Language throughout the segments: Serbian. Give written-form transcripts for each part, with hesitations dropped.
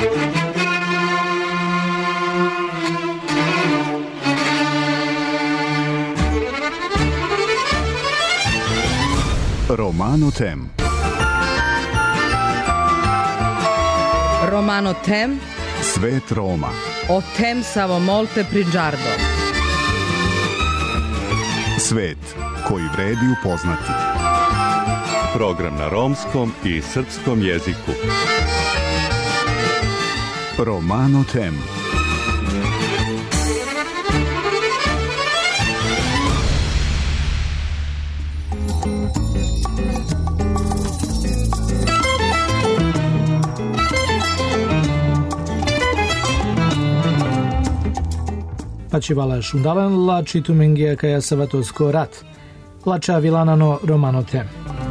Romano Tem. Romano Tem. Svet Roma. O tem samo molte prigiardo. Svet koji vredi upoznati. Program na romskom i srpskom jeziku. Romano Tem. Pacivala Šundalan, la citumengia caia savatosko rat. Lača vilanano Romano Tem.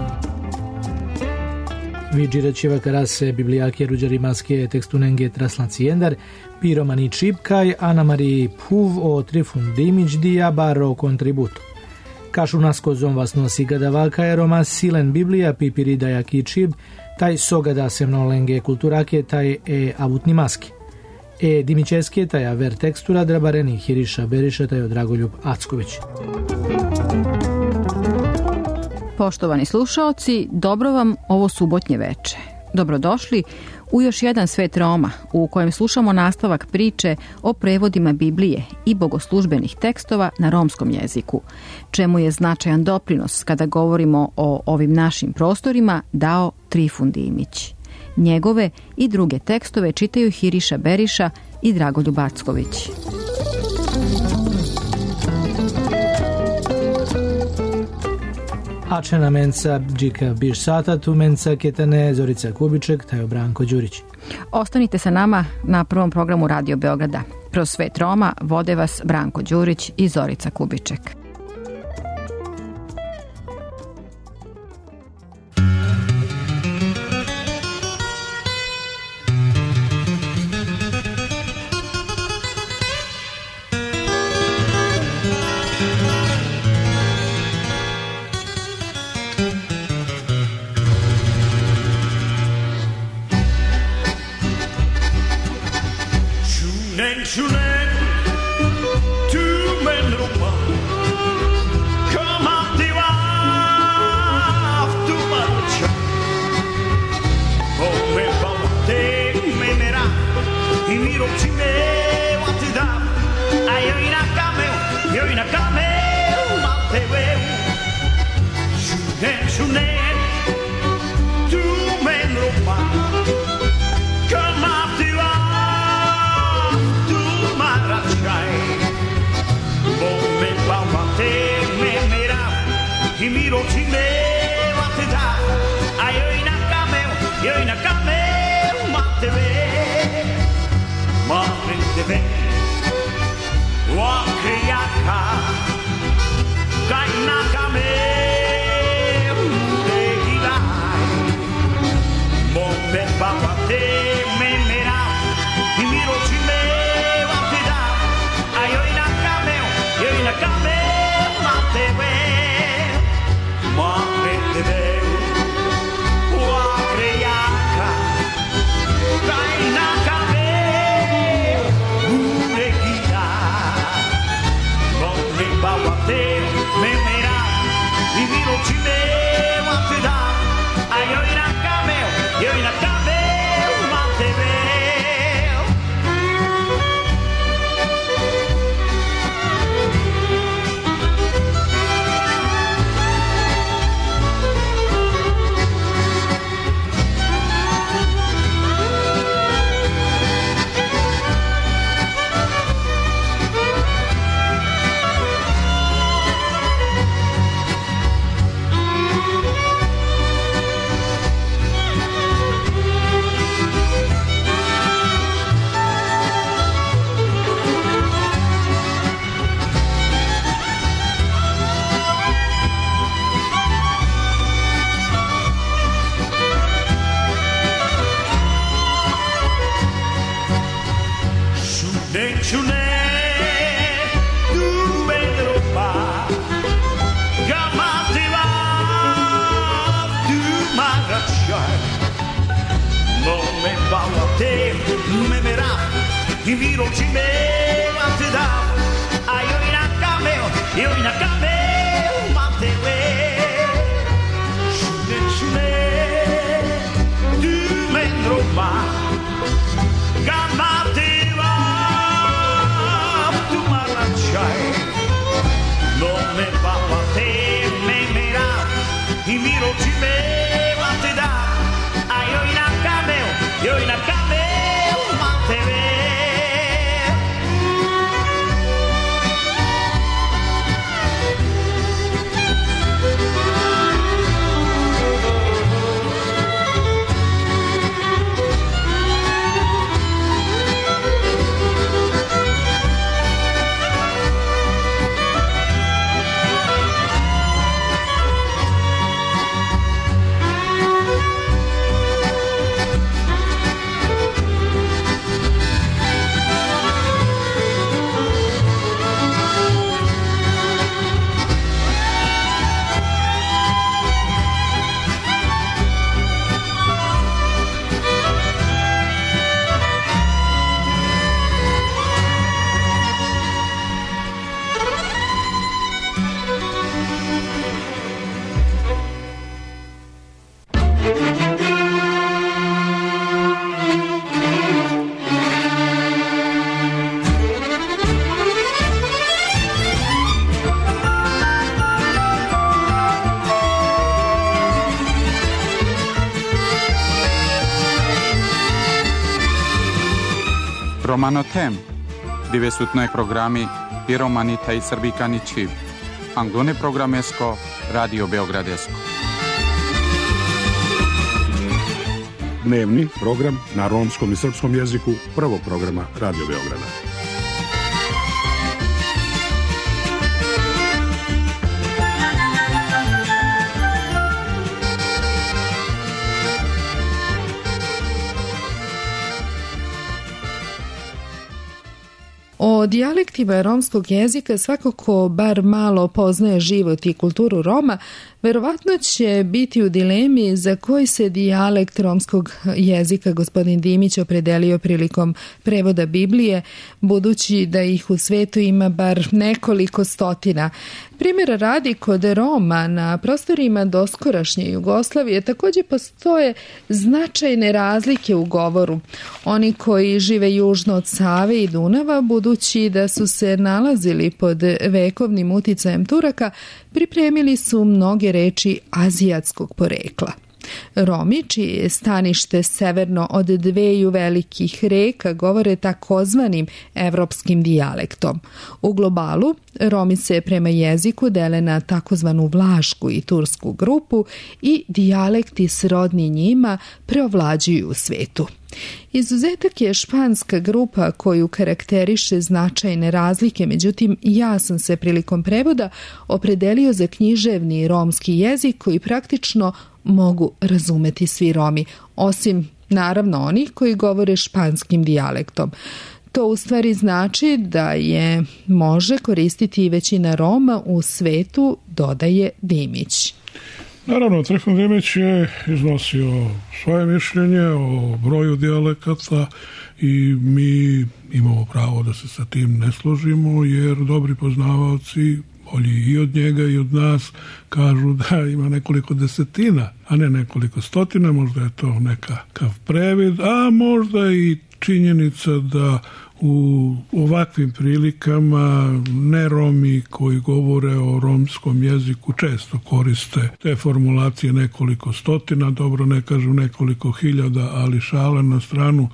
Vigiraceva carase bibliake ruđarimaske tekstunenge traslaciendar, pi romani čipkaj, Ana Marii Puv o Trifun Dimić dia baro kontributu. Kašu nasko zon vas nosi gadavaka je Roma silen Biblija pi piridaja kičib, taj sogada semnolenge kulturake taj avutni maski. Dimićeske taja ver tekstura drabareni Hiriša Beriša tajo Dragoljub Acković. Poštovani slušaoci, dobro vam ovo subotnje veče. Dobrodošli u još jedan Svet Roma u kojem slušamo nastavak priče o prevodima Biblije i bogoslužbenih tekstova na romskom jeziku, čemu je značajan doprinos kada govorimo o ovim našim prostorima dao Trifun Dimić. Njegove i druge tekstove čitaju Hiriša Beriša i Dragoljub Acković. Ačena menca džika biš sata, tu menca ketane Zorica Kubiček, tajo Branko Đurić. Ostanite sa nama na prvom programu Radio Beograda. Kroz Svet Roma vode vas Branko Đurić i Zorica Kubiček. in viro ci me te da io in a cameo ma te we shune tu mendro ma gamate va tu marachai non me va a te me mira in viro ci me te da io in a cameo ma te we. Romano Tem, dove su noi programmi i romanita i srbikani čiv, anglone programesko, Radio Beogradesko. Dnevni program na romskom i srpskom jeziku prvog programa Radio Beograda. O dijalektima romskog jezika svako ko bar malo poznaje život i kulturu Roma, verovatno će biti u dilemi za koji se dijalekt romskog jezika gospodin Dimić opredelio prilikom prevoda Biblije, budući da ih u svetu ima bar nekoliko stotina. Primjera radi, kod Roma na prostorima doskorašnje Jugoslavije također postoje značajne razlike u govoru. Oni koji žive južno od Save i Dunava, budući da su se nalazili pod vekovnim uticajem Turaka, pripremili su mnoge reči azijatskog porekla. Romi, čije je stanište severno od dveju velikih reka, govore takozvanim evropskim dijalektom. U globalu, Romi se prema jeziku dele na takozvanu vlašku i tursku grupu i dijalekti srodni njima preovlađuju u svetu. Izuzetak je španska grupa koju karakteriše značajne razlike, međutim ja sam se prilikom prevoda opredelio za književni romski jezik koji praktično mogu razumeti svi Romi, osim naravno oni koji govore španskim dijalektom. To u stvari znači da je može koristiti i većina Roma u svetu, dodaje Dimić. Naravno, Trifun Dimić je iznosio svoje mišljenje o broju dijalekata i mi imamo pravo da se sa tim ne složimo, jer dobri poznavaoci, bolji i od njega i od nas, kažu da ima nekoliko desetina, a ne nekoliko stotina, možda je to nekakav previd, a možda i činjenica da u ovakvim prilikama neromi koji govore o romskom jeziku često koriste te formulacije nekoliko stotina, dobro ne kažu nekoliko hiljada, ali šala na stranu.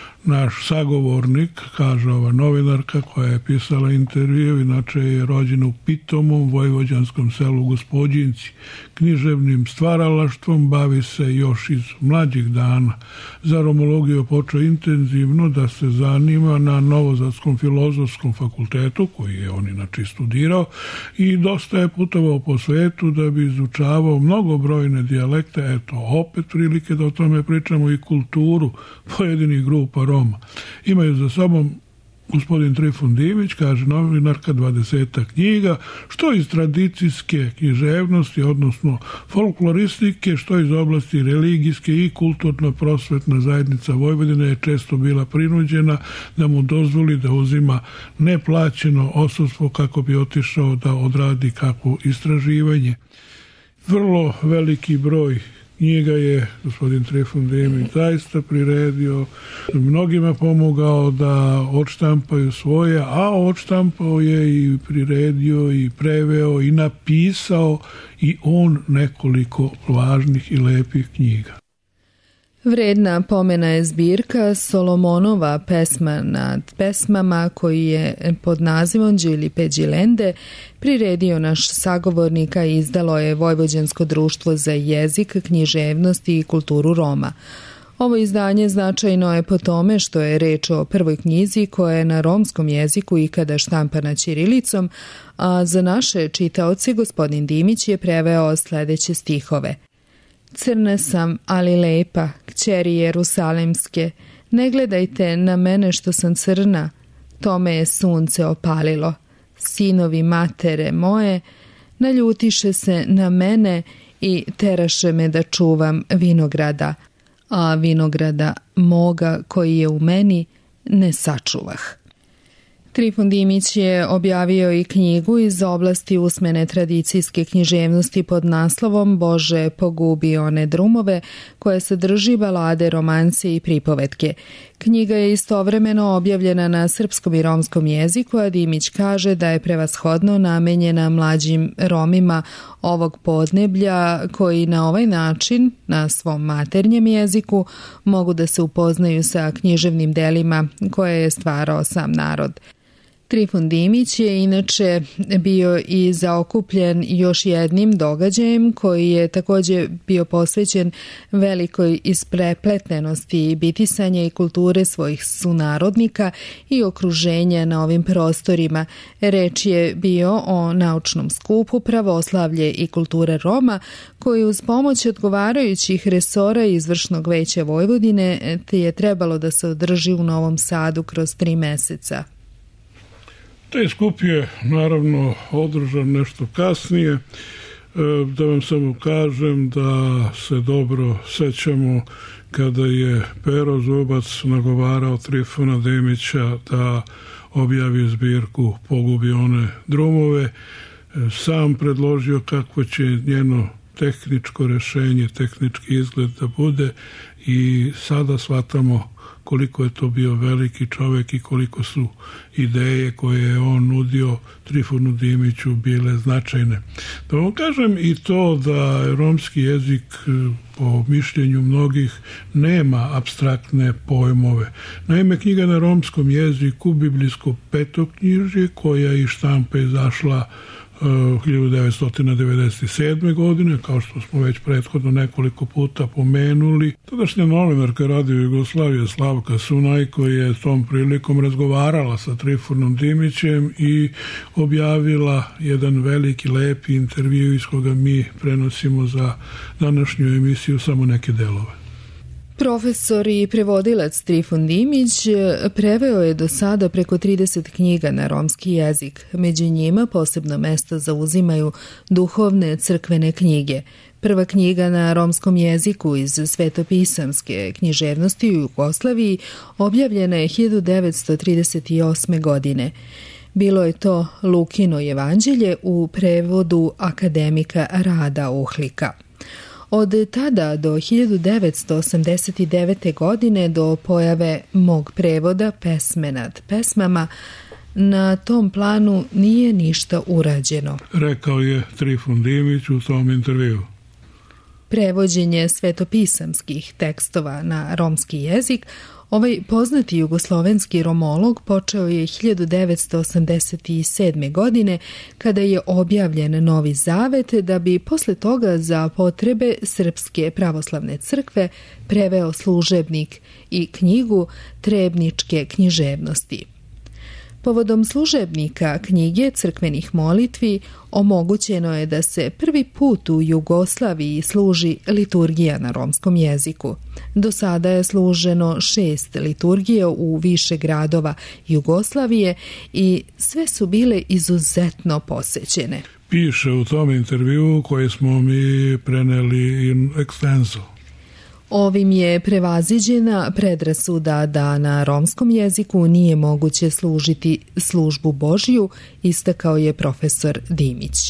Naš sagovornik, kaže ova novinarka koja je pisala intervju, inače je rođena u pitomom vojvođanskom selu Gospodinci. Književnim stvaralaštvom bavi se još iz mlađih dana. Za romologiju počeo intenzivno da se zanima na Novosadskom filozofskom fakultetu, koji je on inače studirao, i dosta je putovao po svetu da bi izučavao mnogobrojne dijalekte. Eto, opet prilike da o tome pričamo, i kulturu pojedinih grupa Roma. Imaju za sobom gospodin Trifun Dimić, kaže novinarka, 20 knjiga, što iz tradicijske književnosti, odnosno folkloristike, što iz oblasti religijske i kulturno-prosvetna zajednica Vojvodine je često bila prinuđena da mu dozvoli da uzima neplaćeno odsustvo kako bi otišao da odradi kakvo istraživanje. Vrlo veliki broj knjiga je gospodin Trifun Dimić zaista priredio, mnogima pomogao da odštampaju svoje, a odštampao je i priredio i preveo i napisao i on nekoliko važnih i lepih knjiga. Vredna pomena je zbirka Solomonova pesma nad pesmama koji je pod nazivom Đili Peđilende priredio naš sagovornik, a izdalo je Vojvođansko društvo za jezik, književnost i kulturu Roma. Ovo izdanje značajno je po tome što je reč o prvoj knjizi koja je na romskom jeziku ikada štampana ćirilicom, a za naše čitaoce gospodin Dimić je preveo sledeće stihove. Crna sam, ali lepa, kćeri Jerusalemske, ne gledajte na mene što sam crna, to me je sunce opalilo. Sinovi matere moje naljutiše se na mene i teraše me da čuvam vinograda, a vinograda moga koji je u meni ne sačuvah. Trifun Dimić je objavio i knjigu iz oblasti usmene tradicijske književnosti pod naslovom Bože, pogubi one drumove, koja sadrži balade, romance i pripovetke. Knjiga je istovremeno objavljena na srpskom i romskom jeziku, a Dimić kaže da je prevashodno namenjena mlađim Romima ovog podneblja koji na ovaj način, na svom maternjem jeziku, mogu da se upoznaju sa književnim delima koje je stvarao sam narod. Trifun Dimić je inače bio i zaokupljen još jednim događajem koji je također bio posvećen velikoj isprepletenosti bitisanja i kulture svojih sunarodnika i okruženja na ovim prostorima. Reč je bio o naučnom skupu Pravoslavlje i kulture Roma koji uz pomoć odgovarajućih resora izvršnog veća Vojvodine je trebalo da se održi u Novom Sadu kroz 3 meseca. Taj skup je naravno održan nešto kasnije. Da vam samo kažem da se dobro sećamo kada je Pero Zubac nagovarao Trifuna Dimića da objavi zbirku Pogubi one drumove. Sam predložio kako će njeno tehničko rešenje, tehnički izgled da bude i sada shvatamo koliko je to bio veliki čovjek i koliko su ideje koje je on nudio Trifunu Dimiću bile značajne. Da vam kažem i to da romski jezik po mišljenju mnogih nema apstraktne pojmove. Naime, knjiga na romskom jeziku, biblijsko petoknjižje, koja je iz štampe izašla 1997. godine, kao što smo već prethodno nekoliko puta pomenuli. Tadašnja novinarka Radio Jugoslavije Slavka Sunajko je tom prilikom razgovarala sa Trifunom Dimićem i objavila jedan veliki, lepi intervju iz koga mi prenosimo za današnju emisiju samo neke delove. Profesor i prevodilac Trifun Dimić preveo je do sada preko 30 knjiga na romski jezik. Među njima posebno mesto zauzimaju duhovne crkvene knjige. Prva knjiga na romskom jeziku iz svetopisamske književnosti u Jugoslaviji objavljena je 1938. godine. Bilo je to Lukino evanđelje u prevodu akademika Rada Uhlika. Od tada do 1989. godine do pojave mog prevoda Pesme nad pesmama, na tom planu nije ništa urađeno, rekao je Trifun Dimić u tom intervju. Prevođenje svetopisamskih tekstova na romski jezik, ovaj poznati jugoslovenski romolog počeo je 1987. godine kada je objavljen Novi Zavet, da bi posle toga za potrebe Srpske pravoslavne crkve preveo služebnik i knjigu Trebničke književnosti. Povodom služebnika knjige crkvenih molitvi omogućeno je da se prvi put u Jugoslaviji služi liturgija na romskom jeziku. Do sada je služeno 6 liturgija u više gradova Jugoslavije i sve su bile izuzetno posećene. Piše u tom intervjuu koji smo mi preneli in extenso. Ovim je prevaziđena predrasuda da na romskom jeziku nije moguće služiti službu Božju, istakao je profesor Dimić.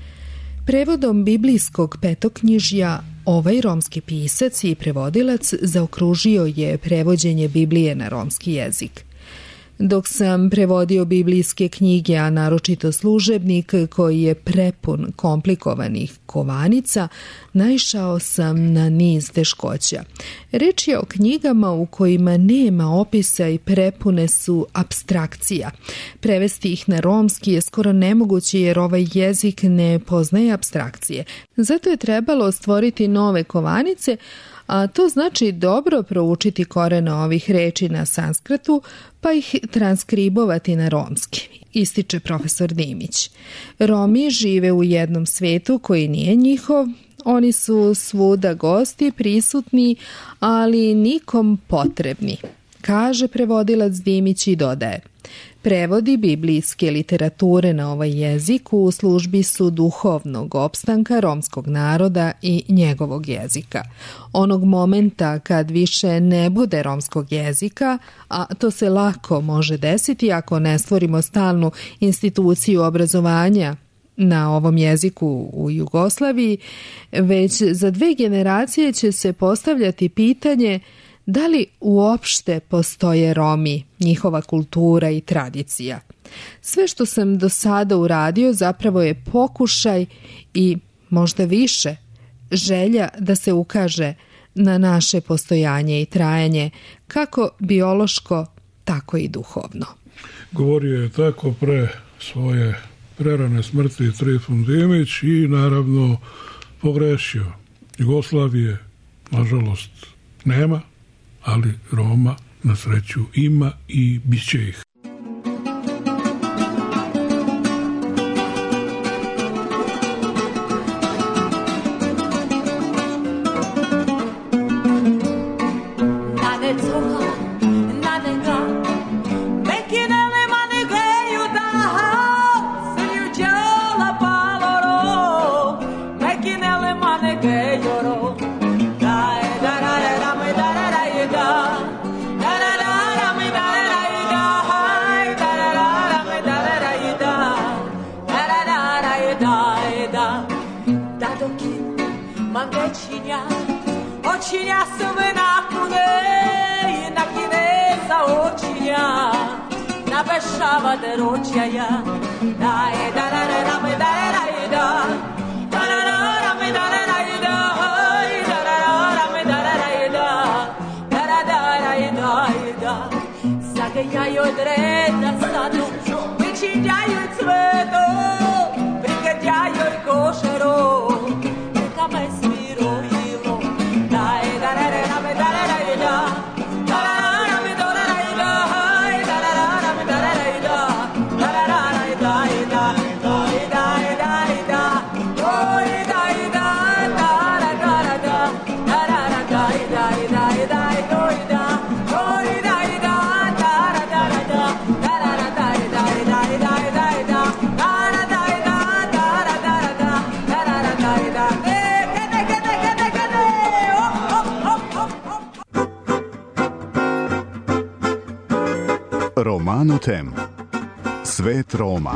Prevodom biblijskog petoknjižja ovaj romski pisac i prevodilac zaokružio je prevođenje Biblije na romski jezik. Dok sam prevodio biblijske knjige, a naročito služebnik koji je prepun komplikovanih kovanica, naišao sam na niz teškoća. Reč je o knjigama u kojima nema opisa i prepune su apstrakcija. Prevesti ih na romski je skoro nemoguće jer ovaj jezik ne poznaje apstrakcije. Zato je trebalo stvoriti nove kovanice, a to znači dobro proučiti korene ovih reči na sanskrtu, pa ih transkribovati na romski, ističe profesor Dimić. Romi žive u jednom svetu koji nije njihov, oni su svuda gosti, prisutni, ali nikom potrebni, kaže prevodilac Dimić i dodaje. Prevodi biblijske literature na ovaj jezik u službi su duhovnog opstanka romskog naroda i njegovog jezika. Onog momenta kad više ne bude romskog jezika, a to se lako može desiti ako ne stvorimo stalnu instituciju obrazovanja na ovom jeziku u Jugoslaviji, već za 2 generacije će se postavljati pitanje da li uopšte postoje Romi, njihova kultura i tradicija. Sve što sam do sada uradio zapravo je pokušaj i možda više želja da se ukaže na naše postojanje i trajanje, kako biološko, tako i duhovno. Govorio je tako pre svoje prerane smrti Trifun Dimić i naravno pogrešio. Jugoslavije, nažalost, nema, ali Roma na sreću ima i bit će ih. Očinja su me napune i na kineza očinja nabešava da ročjaja da je da da da da da da da da da da da da da zagajaju od reda sadu pričinjaju cveto prigadjaju košaro neka me sviro Romano Tem. Svet Roma.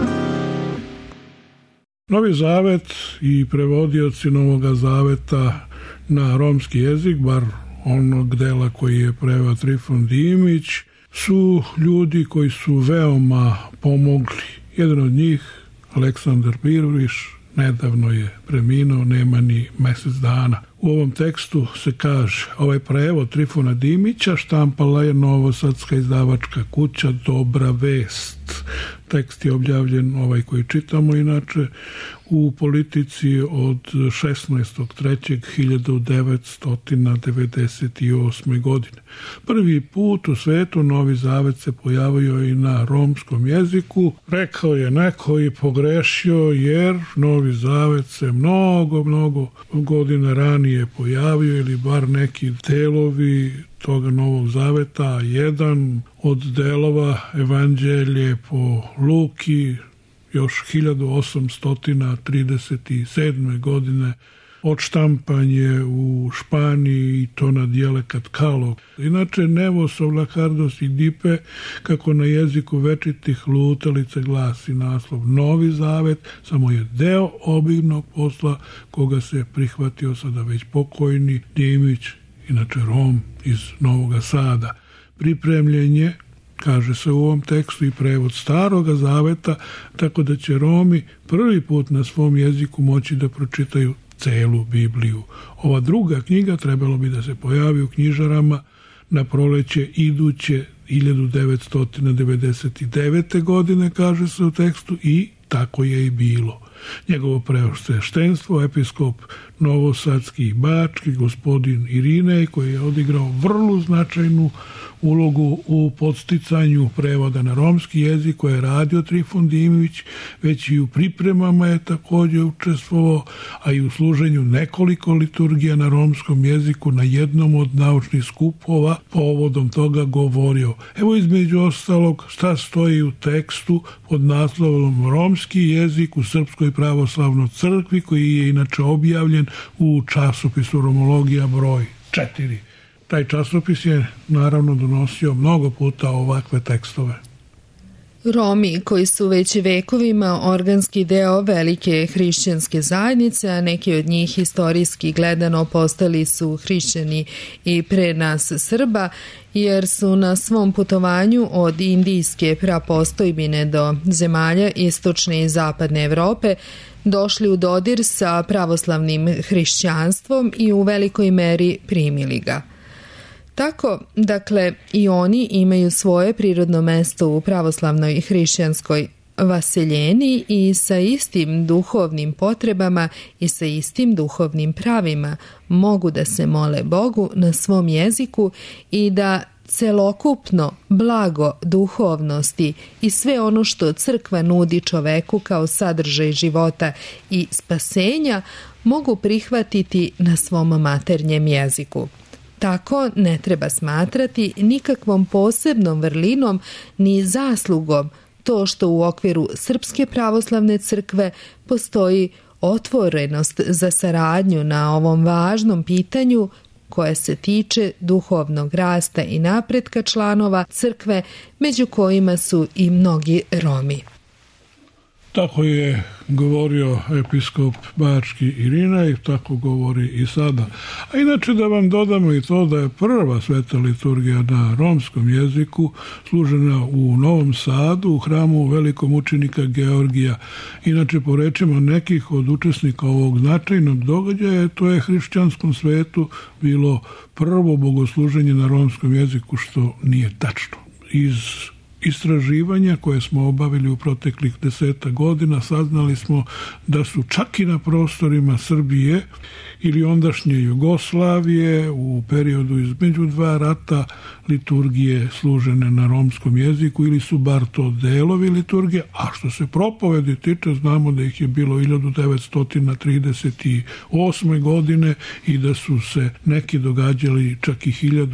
Novi Zavet i prevodioci Novoga Zaveta na romski jezik, bar onog dela koji je preveo Trifun Dimić, su ljudi koji su veoma pomogli. Jedan od njih, Aleksandar Pirviš, nedavno je preminuo, nema ni mesec dana. U ovom tekstu se kaže, ovaj prevod Trifuna Dimića štampala je novosadska izdavačka kuća Dobra vest. Tekst je objavljen, ovaj koji čitamo inače, u Politici od 16.3.1998. godine. Prvi put u svetu Novi Zavet se pojavio i na romskom jeziku. Rekao je neko i pogrešio, jer Novi Zavet se mnogo godina ranije pojavio, ili bar neki delovi toga Novog Zaveta. Jedan od delova Evanđelje po Luki još 1837. godine odštampanje u Španiji, i to na dijalekat Kalog. Inače, Nevo Sovlakardos i Dipe, kako na jeziku večitih lutalica glasi naslov Novi Zavet, samo je deo obimnog posla koga se prihvatio sada već pokojni Dimić, inače Rom iz Novoga Sada. Pripremljen je, kaže se u ovom tekstu, i prevod Staroga Zaveta, tako da će Romi prvi put na svom jeziku moći da pročitaju celu Bibliju. Ova druga knjiga trebalo bi da se pojavi u knjižarama na proleće iduće 1999. godine, kaže se u tekstu, i tako je i bilo. Njegovo preosveštenstvo, episkop novosadski i bački, gospodin Irinej, koji je odigrao vrlo značajnu ulogu u podsticanju prevoda na romski jezik, koje je radio Trifun Dimić, već i u pripremama je također učestvovao, a i u služenju nekoliko liturgija na romskom jeziku na jednom od naučnih skupova povodom toga govorio. Evo između ostalog šta stoji u tekstu pod naslovom Romski jezik u Srpskoj pravoslavnoj crkvi, koji je inače objavljen u časopisu Romologija broj 4. Taj časopis je naravno donosio mnogo puta ovakve tekstove. Romi, koji su već vekovima organski deo velike hrišćanske zajednice, a neki od njih historijski gledano postali su hrišćani i pre nas Srba, jer su na svom putovanju od indijske prapostojbine do zemalja istočne i zapadne Evrope došli u dodir sa pravoslavnim hrišćanstvom i u velikoj meri primili ga. Tako, dakle, i oni imaju svoje prirodno mesto u pravoslavnoj i hrišćanskoj vaseljeni i sa istim duhovnim potrebama i sa istim duhovnim pravima mogu da se mole Bogu na svom jeziku i da celokupno blago duhovnosti i sve ono što crkva nudi čoveku kao sadržaj života i spasenja mogu prihvatiti na svom maternjem jeziku. Tako ne treba smatrati nikakvom posebnom vrlinom ni zaslugom to što u okviru Srpske pravoslavne crkve postoji otvorenost za saradnju na ovom važnom pitanju koje se tiče duhovnog rasta i napretka članova crkve, među kojima su i mnogi Romi. Tako je govorio episkop bački Irinej, tako govori i sada. A inače da vam dodamo i to da je prva sveta liturgija na romskom jeziku služena u Novom Sadu, u hramu velikog mučenika Georgija. Inače, po rečima nekih od učesnika ovog značajnog događaja, to je hrišćanskom svetu bilo prvo bogosluženje na romskom jeziku, što nije tačno. Iz istraživanja koje smo obavili u proteklih 10 godina saznali smo da su čak i na prostorima Srbije ili ondašnje Jugoslavije u periodu između dva rata liturgije služene na romskom jeziku ili su bar to delovi liturgije, a što se propovedi tiče znamo da ih je bilo 1938. godine i da su se neki događali čak i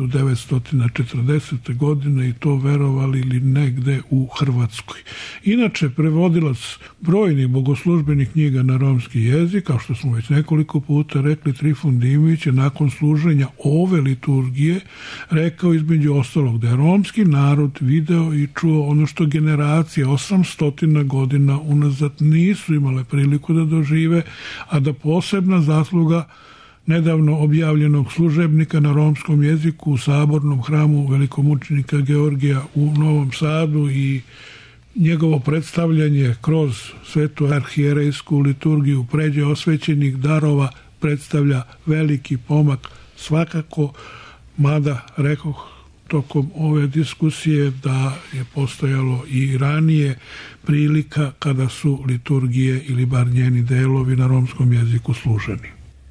1940. godine i to verovali ili negde u Hrvatskoj. Inače, prevodilac brojnih bogoslužbenih knjiga na romski jezik, kao što smo već nekoliko puta rekli, Trifun Dimić je nakon služenja ove liturgije rekao između ostalog da je romski narod video i čuo ono što generacije 800 godina unazad nisu imale priliku da dožive, a da posebna zasluga nedavno objavljenog služebnika na romskom jeziku u sabornom hramu velikomučenika Georgija u Novom Sadu i njegovo predstavljanje kroz svetu arhijerejsku liturgiju pređe osvećenih darova predstavlja veliki pomak svakako, mada rekoh tokom ove diskusije da je postojalo i ranije prilika kada su liturgije ili bar njeni delovi na romskom jeziku služeni.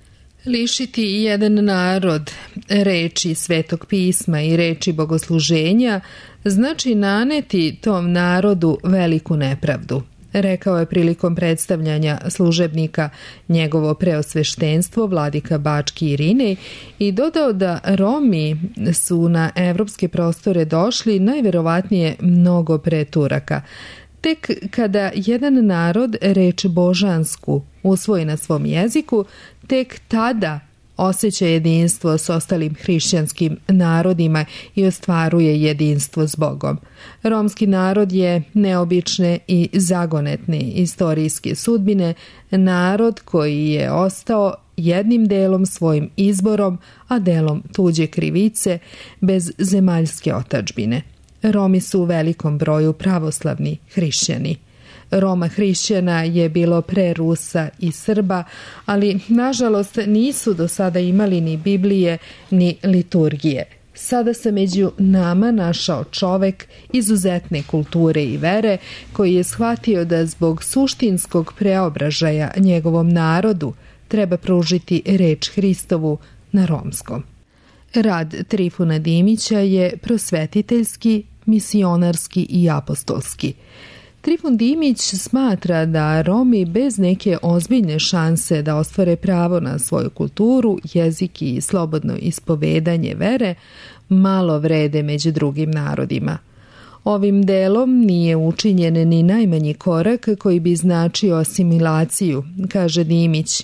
Lišiti jedan narod reči Svetog pisma i reči bogosluženja znači naneti tom narodu veliku nepravdu, rekao je prilikom predstavljanja služebnika njegovo preosveštenstvo vladika Bački Irinej i dodao da Romi su na evropske prostore došli najverovatnije mnogo pre Turaka. Tek kada jedan narod reč božansku usvoji na svom jeziku, tek tada osjeća jedinstvo s ostalim hrišćanskim narodima i ostvaruje jedinstvo s Bogom. Romski narod je neobične i zagonetne istorijske sudbine, narod koji je ostao jednim delom svojim izborom, a delom tuđe krivice, bez zemaljske otadžbine. Romi su u velikom broju pravoslavni hrišćani. Roma hrišćana je bilo pre Rusa i Srba, ali nažalost nisu do sada imali ni Biblije ni liturgije. Sada se među nama našao čovek izuzetne kulture i vere koji je shvatio da zbog suštinskog preobražaja njegovom narodu treba pružiti reč Hristovu na romskom. Rad Trifuna Dimića je prosvetiteljski, misionarski i apostolski. Trifun Dimić smatra da Romi bez neke ozbiljne šanse da ostvare pravo na svoju kulturu, jezik i slobodno ispovedanje vere malo vrede među drugim narodima. Ovim delom nije učinjen ni najmanji korak koji bi značio asimilaciju, kaže Dimić.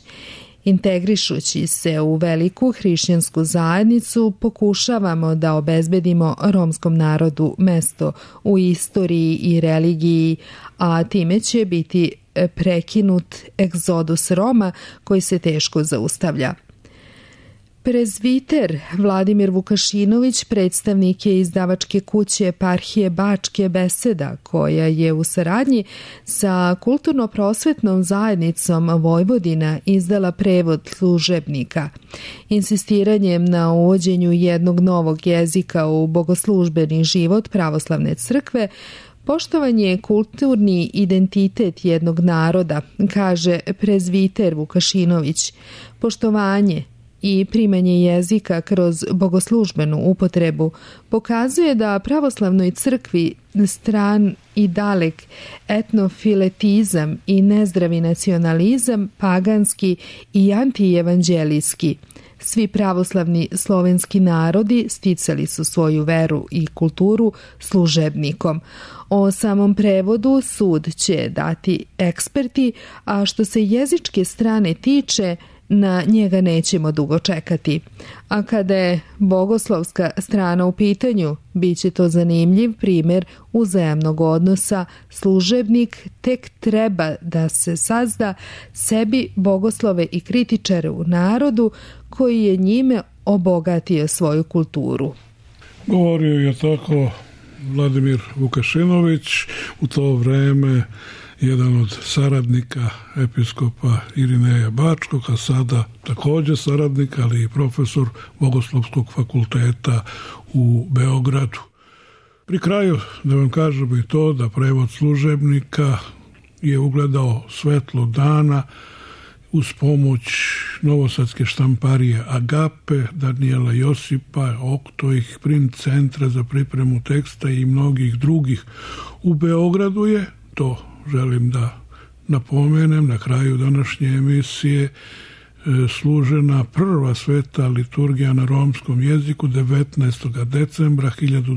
Integrišući se u veliku hrišćansku zajednicu, pokušavamo da obezbedimo romskom narodu mesto u istoriji i religiji, a time će biti prekinut egzodus Roma koji se teško zaustavlja. Prezviter Vladimir Vukašinović predstavnik je izdavačke kuće Eparhije Bačke Beseda, koja je u saradnji sa kulturno-prosvetnom zajednicom Vojvodina izdala prevod služebnika. Insistiranjem na uvođenju jednog novog jezika u bogoslužbeni život pravoslavne crkve, poštovan je kulturni identitet jednog naroda, kaže prezviter Vukašinović. Poštovanje i primanje jezika kroz bogoslužbenu upotrebu pokazuje da pravoslavnoj crkvi stran i dalek etnofiletizam i nezdravi nacionalizam, paganski i antijevanđelijski. Svi pravoslavni slovenski narodi sticali su svoju veru i kulturu služebnikom. O samom prevodu sud će dati eksperti, a što se jezičke strane tiče, na njega nećemo dugo čekati. A kada je bogoslovska strana u pitanju, bit će to zanimljiv primjer uzajamnog odnosa. Služebnik tek treba da se sazda sebi bogoslove i kritičare u narodu koji je njime obogatio svoju kulturu. Govorio je tako Vladimir Vukašinović, u to vreme jedan od saradnika episkopa Irineja Bačkog, a sada također saradnik, ali i profesor Bogoslovskog fakulteta u Beogradu. Pri kraju da vam kažem i to da prevod služebnika je ugledao svetlo dana uz pomoć novosadske štamparije Agape, Danijela Josipa, Oktojih, Print centra za pripremu teksta i mnogih drugih. U Beogradu je, to želim da napomenem, na kraju današnje emisije služena prva sveta liturgija na romskom jeziku 19. decembra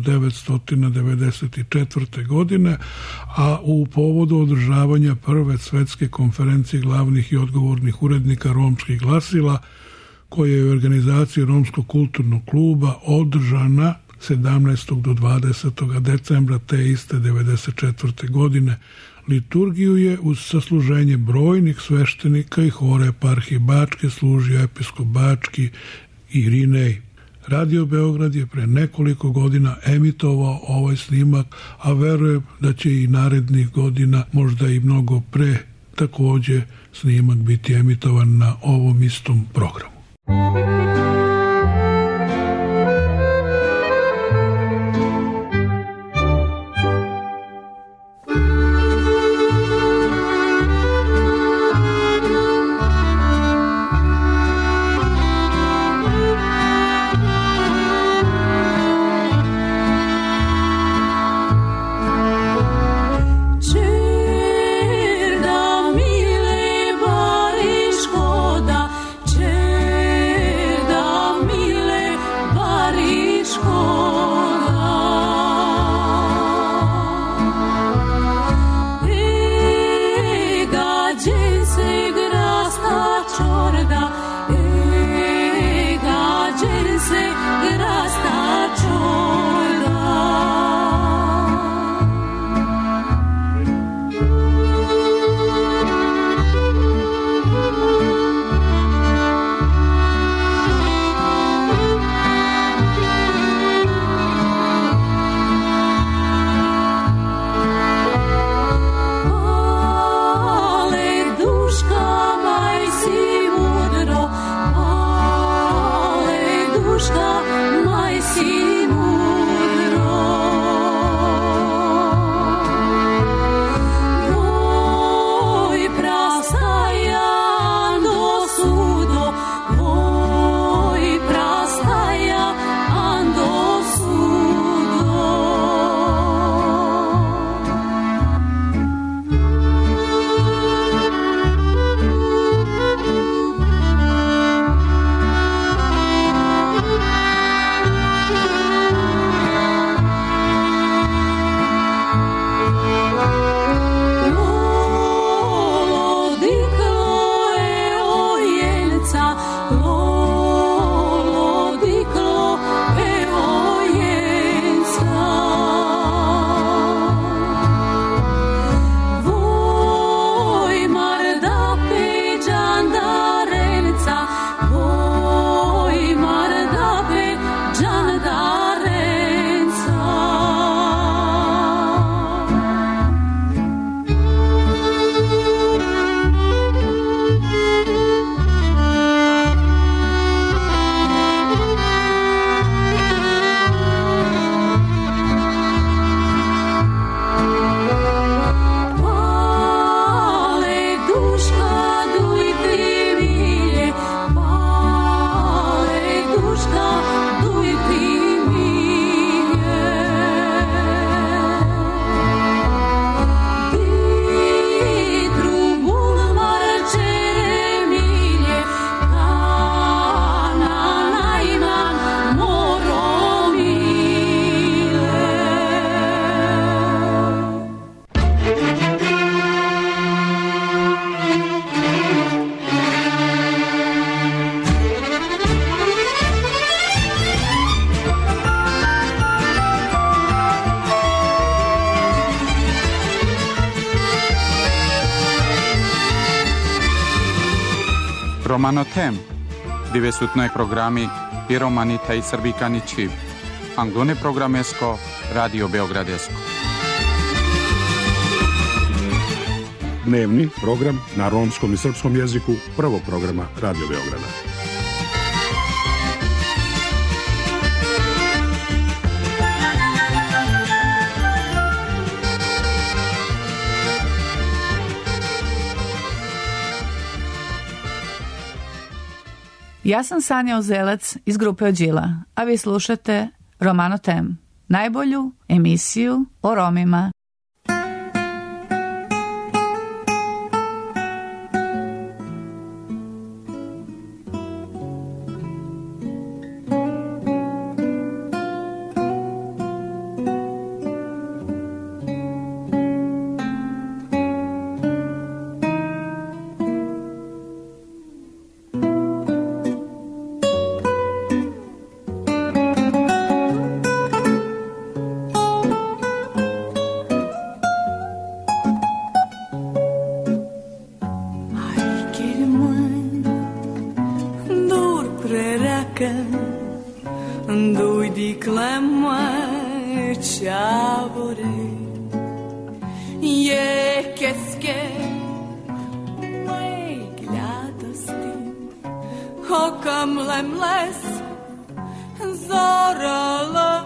1994. godine, a u povodu održavanja prve svetske konferencije glavnih i odgovornih urednika romskih glasila, koja je u organizaciji Romskog kulturnog kluba održana 17. do 20. decembra te iste 94. godine. Liturgiju je uz sasluženje brojnih sveštenika i hora Eparhije Bačke služio episkop Bački Irinej. Radio Beograd je pre nekoliko godina emitovao ovaj snimak, a verujem da će i narednih godina, možda i mnogo pre, takođe snimak biti emitovan na ovom istom programu. Romano Tem, dove su noi programmi Piromanita i Srbikani Čiv, Anglone programesko, Radio Beogradesko. Dnevni program na romskom i srpskom jeziku prvog programa Radio Beograda. Ja sam Sanja Ozelac iz grupe Ođila, a vi slušate Romano Tem, najbolju emisiju o Romima. mles zorala.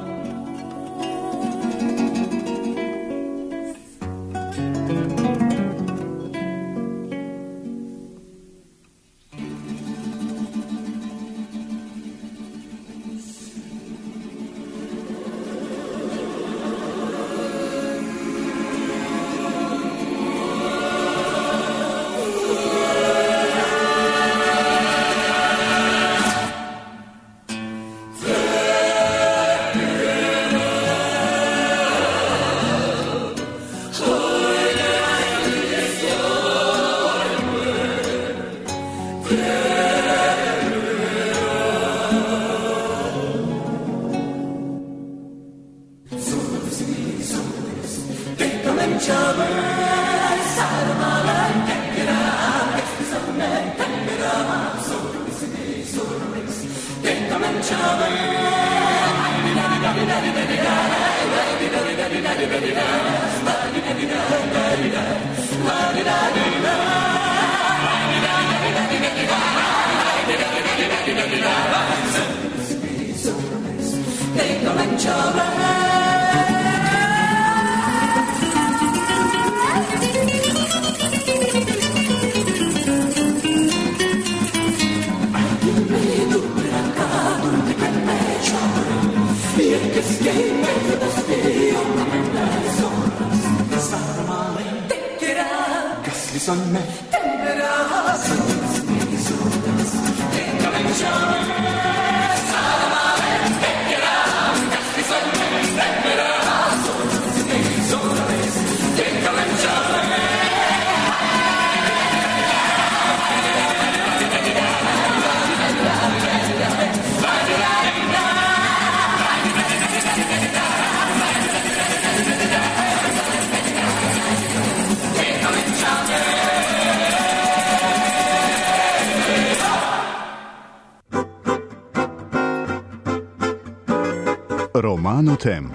Romano Tem.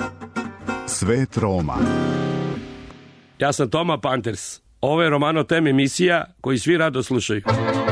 Svet Roma. Ja sam Toma Panthers. Ovo je Romano Tem emisija koju svi rado slušaju.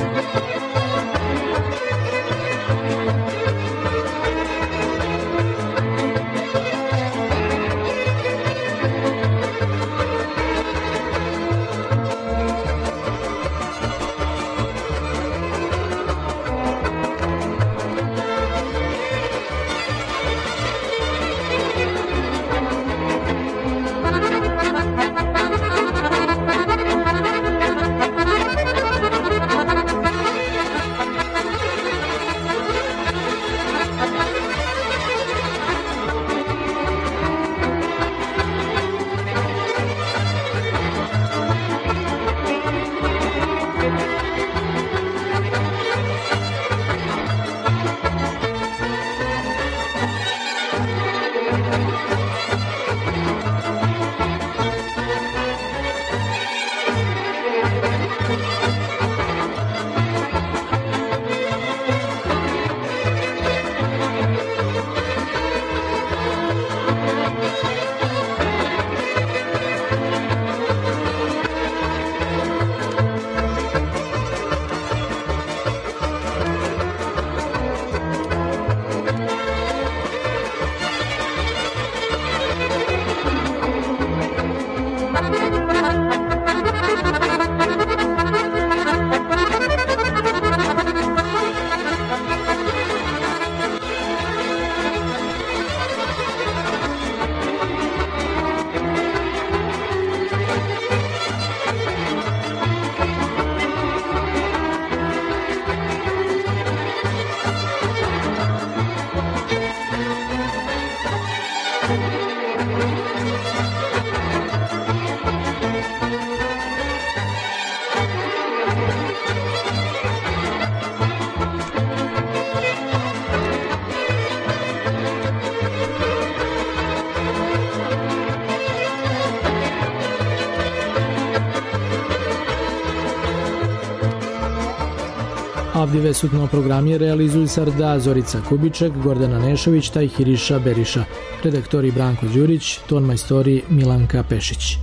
Avdive sutno programi realizuju Sarda Zorica Kubiček, Gordana Nešović taj Hiriša Beriša. Redaktori Branko Đurić, ton majstori Milanka Pešić.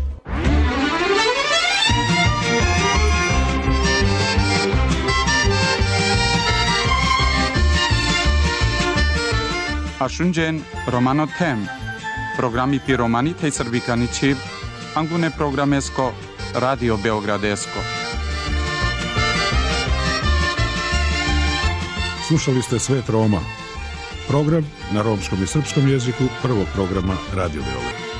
Ashunjen Romano Tem, programi Piromanita i Srbikani Čiv, Angune programesko, Radio Beogradesko. Slušali ste Svet Roma, program na romskom i srpskom jeziku prvog programa Radio Beograd.